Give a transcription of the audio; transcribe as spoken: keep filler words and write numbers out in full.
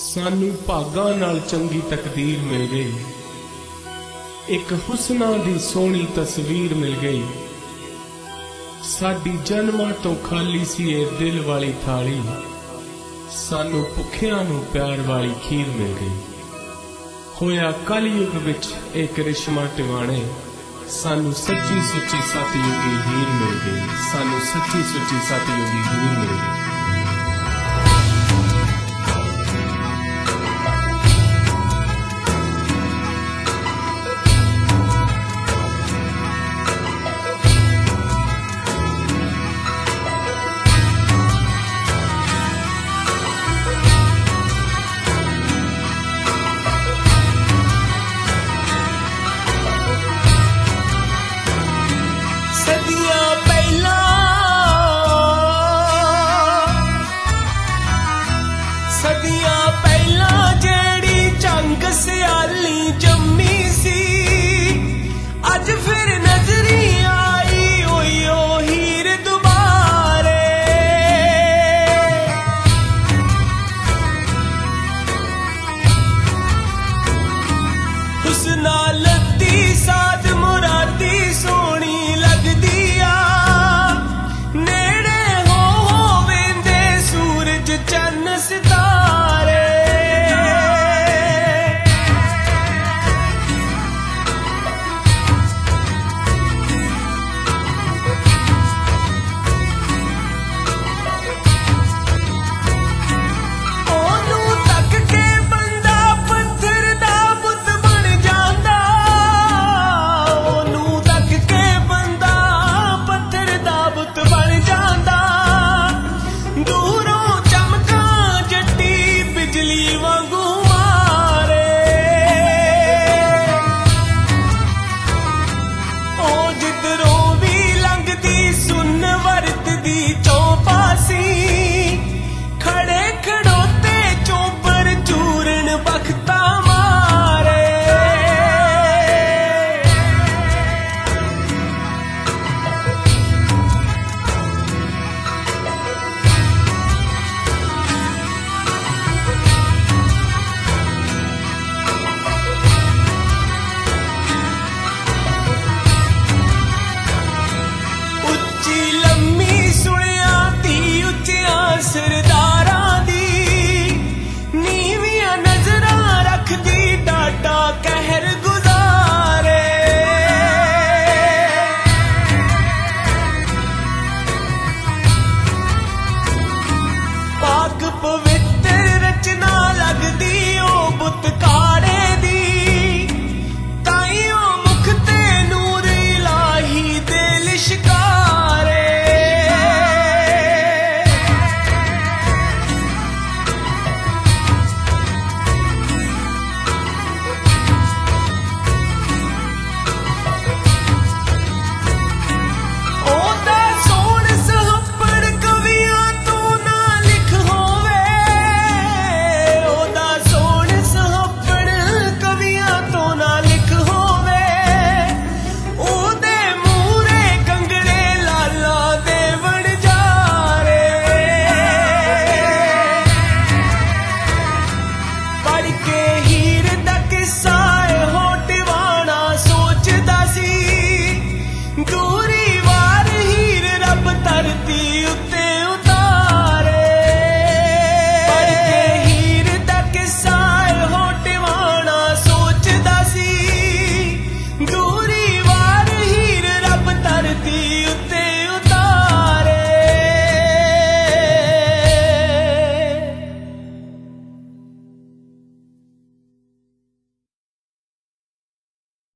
सानू भागां नाल चंगी तकदीर मिल गई, एक हुस्ना दी सोहनी तस्वीर मिल गई। साडी जन्मां तो खाली सी ए दिल वाली थाली, सानू भुखियां नू प्यार वाली खीर मिल गई। होया कलयुग विच एक करिश्मा टिवाणे, सानू सच्ची सुच्ची सतयुगी हीर मिल गई, सानू सच्ची सुच्ची सतयुगी हीर मिल गई। सदियां पहला जेड़ी चंग सियाली जम्मी सी, अज फिर नजरी आई ओई ओ हीर दुबारे। हुस्ना लद्दी साद मुरादी सोनी लगदी आ, नेड़े हो हो वेंदे सूरज चन्न सितारे।